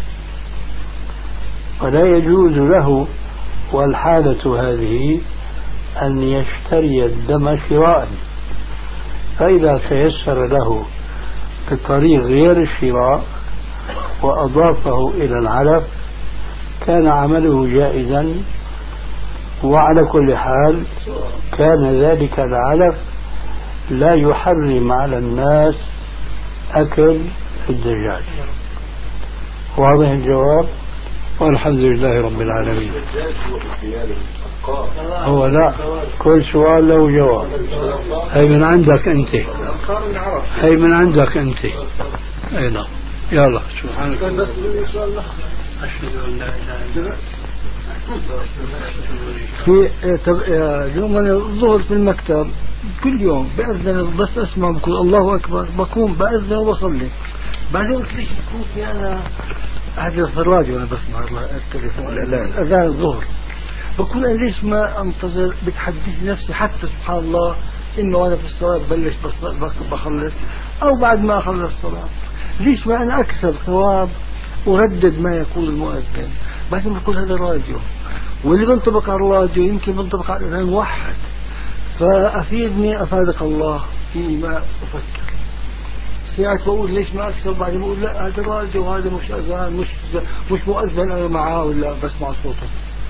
ولا يجوز له والحالة هذه أن يشتري الدم شراء. فإذا تيسر له بطريق غير الشراء وأضافه إلى العلف كان عمله جائزا، وعلى كل حال كان ذلك العلف لا يحرم على الناس أكل الدجاج. واضح الجواب؟ والحمد لله رب العالمين. هو لا، كل سؤال له جواب. هي من عندك أنت، هي من عندك أنت. أي نعم. يلا سبحانك أشهد أن لا إله إلا أنت. في يوم الظهر في المكتب كل يوم بأذن، بس أسمع بقول الله أكبر بقوم بأذن وبصلي. بعدين قلت ليش بكون في أنا هذا في الراديو أنا بسمع التليفون أذان الظهر، بقول أنا ليش ما أنتظر بتحدث نفسي حتى سبحان الله إنه أنا في الصلاة ببلش بخلص أو بعد ما أخلص الصلاة، ليش ما أنا أكسب ثواب وردد ما يقول المؤذن. بعدين بقول هذا الراديو، واللي بنطبق على الراديو يمكن بنطبق على الأذان واحد، فأفيدني أفادك الله فيما أفكر. ساعات بقول ليش ما أكسب، بعدين بقول لا هذا الراديو وهذا مش أذان، مش مؤذن أنا معاه ولا بسمع صوته.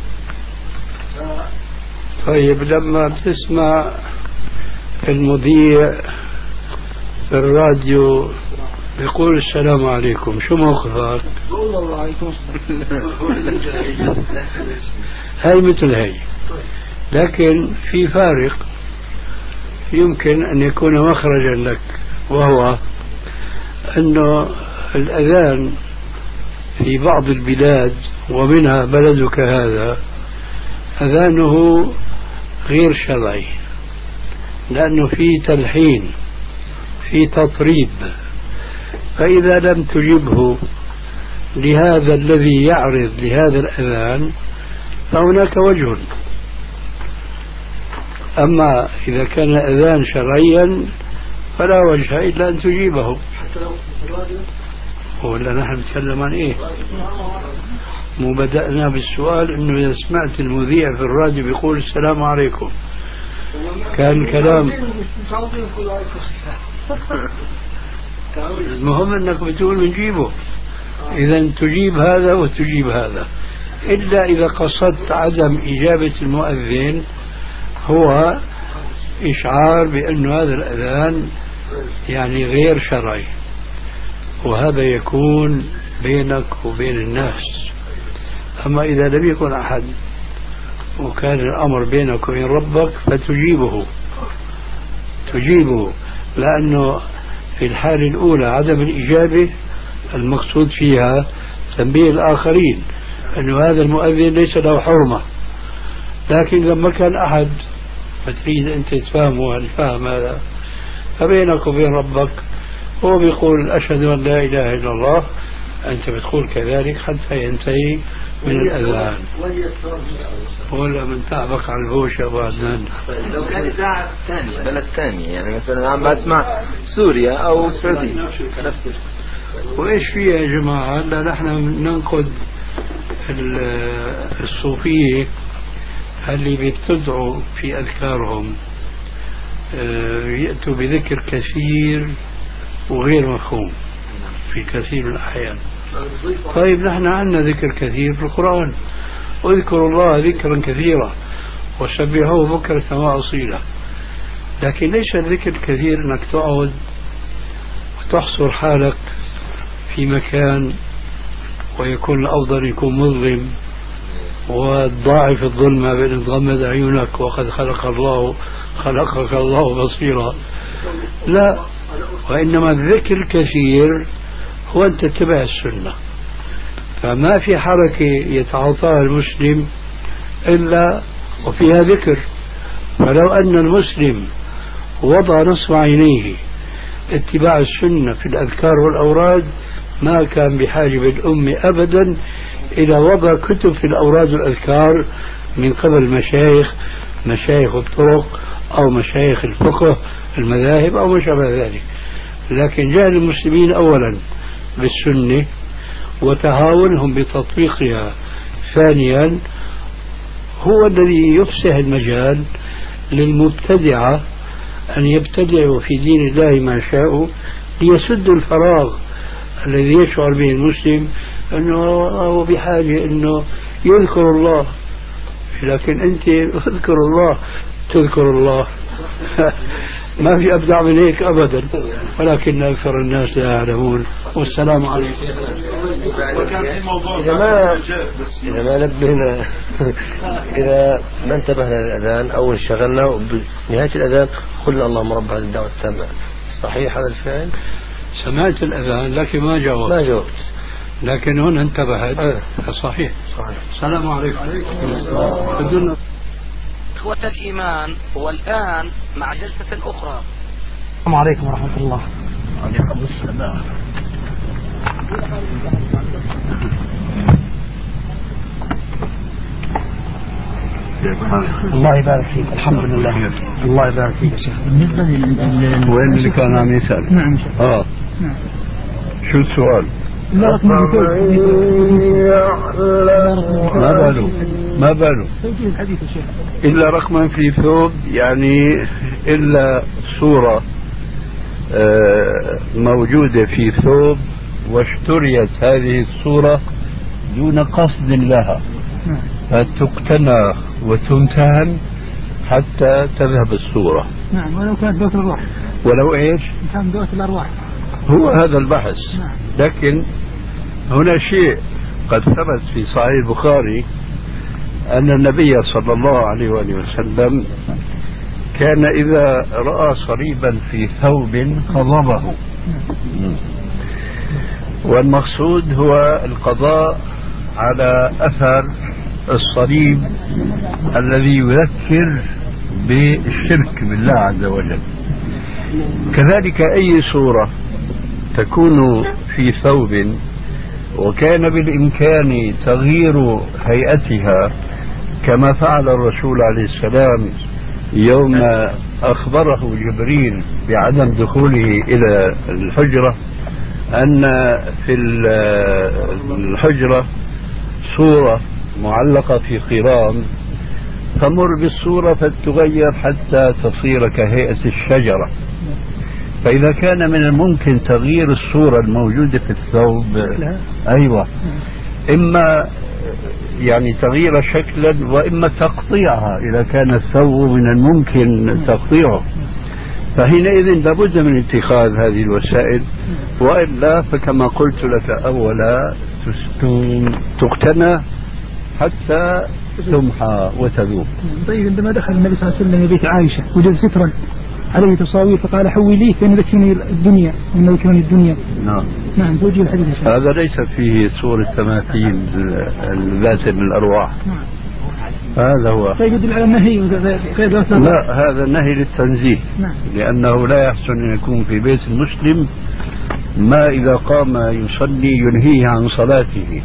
طيب لما بتسمع المذيع في الراديو بيقول السلام عليكم شو موقفك؟ بقول الله عليكم السلام. هاي مثل هاي، لكن في فارق يمكن أن يكون مخرجا لك، وهو أنه الأذان في بعض البلاد ومنها بلدك هذا أذانه غير شرعي، لأنه في تلحين في تطريب، فإذا لم تجبه لهذا الذي يعرض لهذا الأذان فهناك وجه. أما إذا كان أذان شرعيا فلا وجه إلا أن تجيبه. ولا نحن نتكلم عن إيه؟ مو بدأنا بالسؤال إنه إذا سمعت المذيع في الراديو بيقول السلام عليكم كان كلام. المهم أنك بتقول بنجيبه، إذا تجيب هذا وتجيب هذا، إلا إذا قصدت عدم إجابة المؤذن هو إشعار بأن هذا الأذان يعني غير شرعي، وهذا يكون بينك وبين الناس. أما إذا لم يكن أحد وكان الأمر بينك وبين ربك فتجيبه، لأنه في الحالة الأولى عدم الإجابة المقصود فيها تنبيه الآخرين أنه هذا المؤذن ليس له حرمة، لكن لما كان أحد فتريد أنت تفهمه الفهم هذا فبينك وبين ربك، هو بيقول أشهد أن لا إله إلا الله، أنت بتقول كذلك حتى ينتهي من الأذان. ولا من تعبك على الهوش يا أبو عدنان. لو كان إذاعة ثانية بلد ثانية، يعني مثلا عم بسمع سوريا أو السعودية وإيش فيها يا جماعة؟ هلا نحن ننقد الصوفية اللي بيبتدعوا في أذكارهم يأتوا بذكر كثير وغير مفهوم في كثير من الأحيان. طيب نحن عندنا ذكر كثير في القرآن، واذكروا الله ذكرا كثيرا وسبحوه بكرة وأصيلا، لكن ليس الذكر الكثير أنك تقعد وتحصر حالك في مكان ويكون الأفضل يكون مظلم وتضاعف الظلمة بأن تغمض عيونك وقد خلقك الله بصيرا، لا، وإنما الذكر الكثير هو أن تتبع السنة. فما في حركة يتعاطاها المسلم إلا وفيها ذكر. فلو أن المسلم وضع نصب عينيه اتباع السنة في الأذكار والأوراد ما كان بحاجة بالأمة أبدا إلى وضع كتب في الأوراد والأذكار من قبل مشايخ الطرق أو مشايخ الفقه المذاهب أو ما شابه ذلك. لكن جهل المسلمين أولا بالسنة وتهاونهم بتطبيقها ثانيا هو الذي يفسح المجال للمبتدعة أن يبتدعوا في دين الله ما شاءوا ليسدوا الفراغ الذي يشعر به المسلم أنه هو بحاجة أنه يذكر الله. لكن أنت اذكر الله تذكر الله ما في أبدع من هيك أبدا، ولكن أكثر الناس لا يعلمون. والسلام عليكم. إذا ما نبهنا إذا ما انتبهنا للأذان أو انشغلنا بنهاية الأذان قلنا اللهم رب هذه الدعوة التامة، صحيح هذا الفعل؟ سمعت الأذان لكن ما جاوبت لكن هنا انتبهت. صحيح. السلام عليكم. إخوة الإيمان، والآن مع جلسة أخرى. السلام عليكم ورحمة الله. وعليكم السلام. الله يبارك فيك. الحمد لله. الله يبارك فيك يا شيخ. بالنسبة وين اللي كان عم يسأل؟ نعم. نعم. شو السؤال؟ ما باله إلا رقما في ثوب، يعني إلا صورة موجودة في ثوب واشتريت هذه الصورة دون قصد لها فتقتنى وتمتهن حتى تذهب الصورة. نعم. ولو كانت ذات الأرواح. ولو إيش؟ كان ذات الأرواح. هو هذا البحث. لكن هنا شيء قد ثبت في صحيح البخاري أن النبي صلى الله عليه وآله وسلم كان إذا رأى صليبا في ثوب قضبه، والمقصود هو القضاء على أثر الصليب الذي يذكر بالشرك بالله عز وجل. كذلك أي صورة تكون في ثوب وكان بالإمكان تغيير هيئتها كما فعل الرسول عليه السلام يوم أخبره جبريل بعدم دخوله إلى الحجرة أن في الحجرة صورة معلقة في قرام تمر بالصورة فتغير حتى تصير كهيئة الشجرة. فإذا كان من الممكن تغيير الصورة الموجودة في الثوب أيوة، إما يعني تغيير شكلا وإما تقطيعها إذا كان الثوب من الممكن تقطيعه، فحينئذ لابد من اتخاذ هذه الوسائل، وإلا فكما قلت لك أولا تقتنى حتى تمحى وتذوب. طيب عندما دخل النبي صلى الله عليه وسلم بيت عائشة وجد سترا عليه تصاوير فقال حوليه فإن ذكرني الدنيا من ذكرني الدنيا. نعم توجيه الحديث. هذا ليس فيه صورة تماثيل ذات الأرواح. هذا هو. يدل على النهي. لا، هذا النهي للتنزيه. لأنه لا يحسن أن يكون في بيت المسلم ما إذا قام يصلي ينهيه عن صلاته.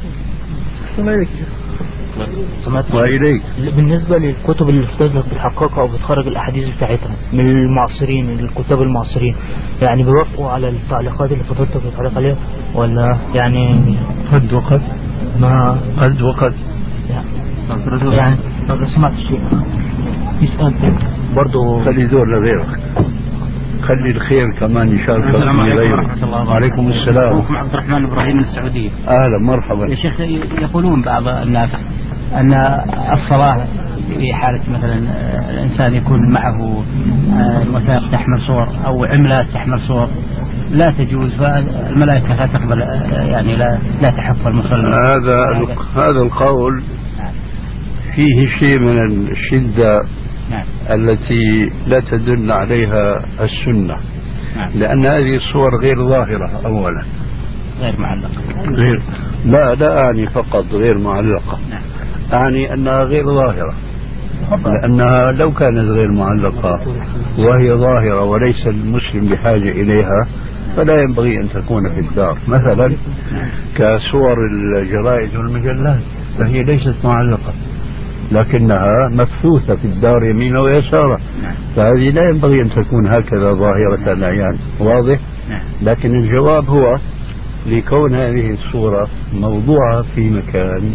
وإليك. بالنسبة للكتب اللي بتثبت بالحقيقة أو بتخرج الأحاديث بتاعتها من المعاصرين، الكتاب المعاصرين، يعني بيوافقوا على التعليقات اللي فضلت بتعلق عليها ولا يعني قد وقد ما قد وقد يعني لو سمعت الشيء يسأل برضو خلي دور لغيرك، خلي الخير كمان يشارك في غيره. وعليكم السلام. عبد الرحمن إبراهيم من السعودية. أهلا مرحبا يا شيخ. يقولون بعض الناس أن الصلاة في حالة مثلا الإنسان يكون معه وثائق تحمل صور أو عملات تحمل صور لا تجوز، فالملائكة لا تقبل يعني لا تحف المصلي. هذا القول فيه شيء من الشدة التي لا تدل عليها السنة، لأن هذه الصور غير ظاهرة أولا، غير معلقة. لا أعني فقط غير معلقة، أعني أنها غير ظاهرة، لأنها لو كانت غير معلقة وهي ظاهرة وليس المسلم بحاجة إليها فلا ينبغي أن تكون في الدار، مثلا كصور الجرائد والمجلات فهي ليست معلقة لكنها مبثوثة في الدار يمينا ويسارا، فهذه لا ينبغي أن تكون هكذا ظاهرة العيان. واضح؟ لكن الجواب هو لكون هذه الصورة موضوعة في مكان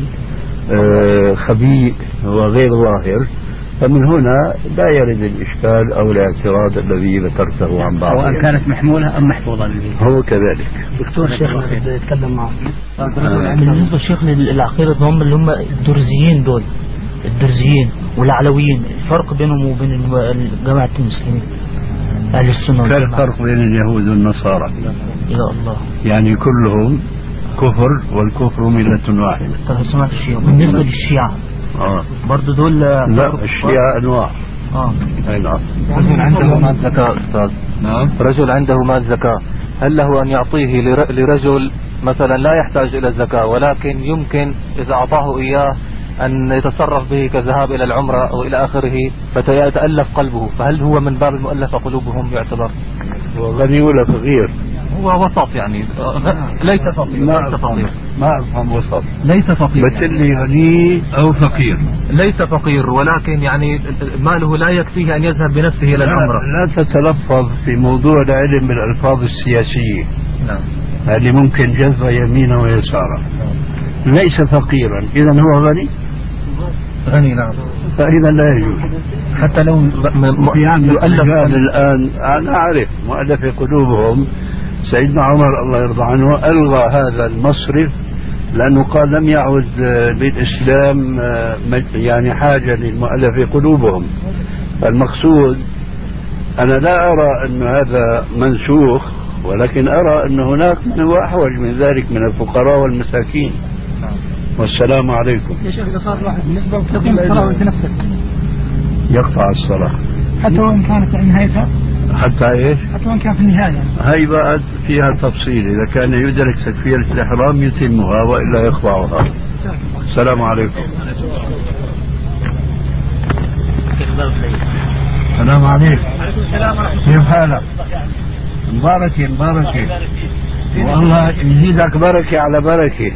خبيء وغير ظاهر، فمن هنا لا يرد الإشكال أو الاعتراض الذي ذكرته عن بعض، سواء كانت محمولة أم محفوظة. هو كذلك. دكتور الشيخ يتكلم معه. بالنسبة للشيخ للعقيدة اللي هم الدرزيين دول، الدرزيين والعلويين، الفرق بينهم وبين جماعة المسلمين أهل السنة؟ كالفرق بين اليهود والنصارى. يا الله. يعني كلهم كفر والكفر ملة واحدة. طب سمعت الشيعة. بالنسبة للشيعة برضو دول لا، الشيعة أنواع. أي نعم. رجل عنده مال زكاة أستاذ. نعم. رجل عنده مال زكاة، هل له أن يعطيه لرجل مثلا لا يحتاج إلى الزكاة ولكن يمكن إذا أعطاه إياه أن يتصرف به كذهاب إلى العمرة أو إلى آخره فيتألف قلبه، فهل هو من باب المؤلف قلوبهم يعتبر؟ هو غني ولا فقير؟ هو وسط يعني، ليس فقير. ما أفهم وسط. ليس فقير. بتلي غني أو فقير؟ ليس فقير ولكن يعني ماله لا يكفيه أن يذهب بنفسه إلى العمرة. لا تتلفظ في موضوع العلم بالألفاظ السياسية. نعم. اللي ممكن جذب يمينا ويسارا. ليس فقيرا، إذا هو غني؟ غني نعم. فإذا لا يجوز. حتى لو يؤلف الآن أنا أعرف مؤلف قلوبهم سيدنا عمر الله يرضى عنه ألغى هذا المصرف لأنه قال لم يعد للإسلام يعني حاجة للمؤلف قلوبهم. فالمقصود أنا لا أرى أن هذا منسوخ، ولكن أرى أن هناك من هو أحوج من ذلك من الفقراء والمساكين. والسلام عليكم. يا شيخ إذا صار واحد بالنسبة لتقييم الصلاة وأنت نفسك يقطع الصلاة حتى وإن كانت نهايتها؟ حتى إيش؟ حتى وإن كان في النهاية. هاي بقى فيها تفصيل، إذا كان يدرك تكبيرة الإحرام يتمها وإلا يقطعها. السلام عليكم. السلام عليكم. كيف حالك؟ مباركة مباركة، والله يزيدك بركة على بركة.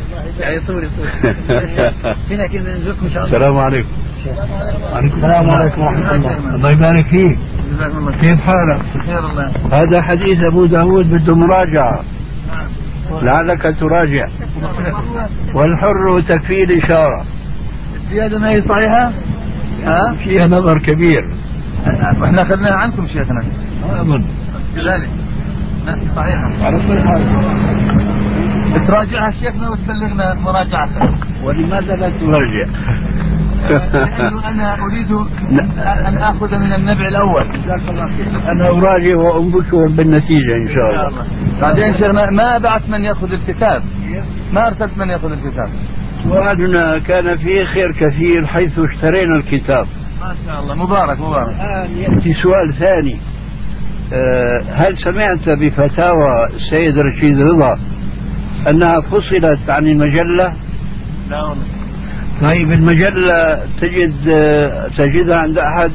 السلام عليكم. السلام عليكم ورحمة الله. الله يبارك فيك. كيف حالك؟ هذا حديث أبو داود بده مراجعة، لعلك تراجع. والحر تكفيه الإشارة. الزيادة ما هي صحيحة؟ فيها نظر كبير. احنا أخذناها عنكم شيخنا. أظن كذلك. صحيحة. على كل حال تراجعها شيخنا وتبلغنا مراجعتها. ولماذا لا تراجع؟ لأنه أنا أريد أن أخذ من النبع الأول. أنا أراجع وأنبشر بالنتيجة إن شاء الله. بعدين شيخنا ما بعث من يأخذ الكتاب، ما أرسلت من يأخذ الكتاب. سؤالنا كان فيه خير كثير حيث اشترينا الكتاب. ما شاء الله، مبارك مبارك. الآن يأتي سؤال ثاني، هل سمعت بفتاوى السيد رشيد رضا أنها فصلت عن المجلة؟ لا والله. طيب المجلة تجدها عند أحد؟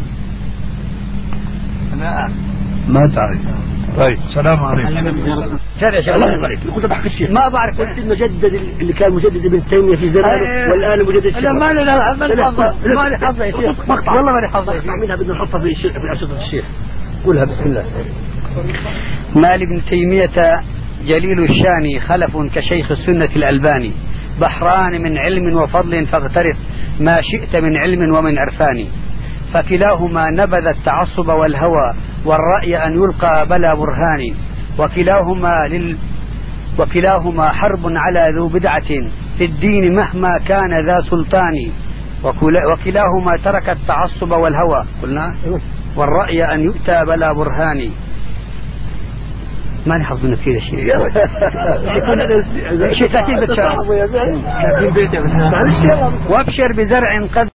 لا ما تعرف. طيب السلام عليكم. الله يبارك كنت بحكي الشيخ ما بعرف قلت المجدد اللي كان مجدد ابن تيمية في زمانه والآن مجدد الشيخ. لا ما لي حظة يا شيخ، والله ما لي حظة يا شيخ. منها بدنا نحطها في أشرطة الشيخ. قولها بسم الله. مال ابن تيمية جليل الشان خلف كشيخ السنة الألباني، بحران من علم وفضل فاغترف ما شئت من علم ومن عرفان، فكلاهما نبذ التعصب والهوى والرأي أن يلقى بلا برهان، وكلاهما حرب على ذو بدعة في الدين مهما كان ذا سلطان، وكلاهما ترك التعصب والهوى قلنا والرأي أن يؤتى بلا برهان. ما نحفظ منه كذا شيء. شيء 30 بتشارك. وابشر بزرع قد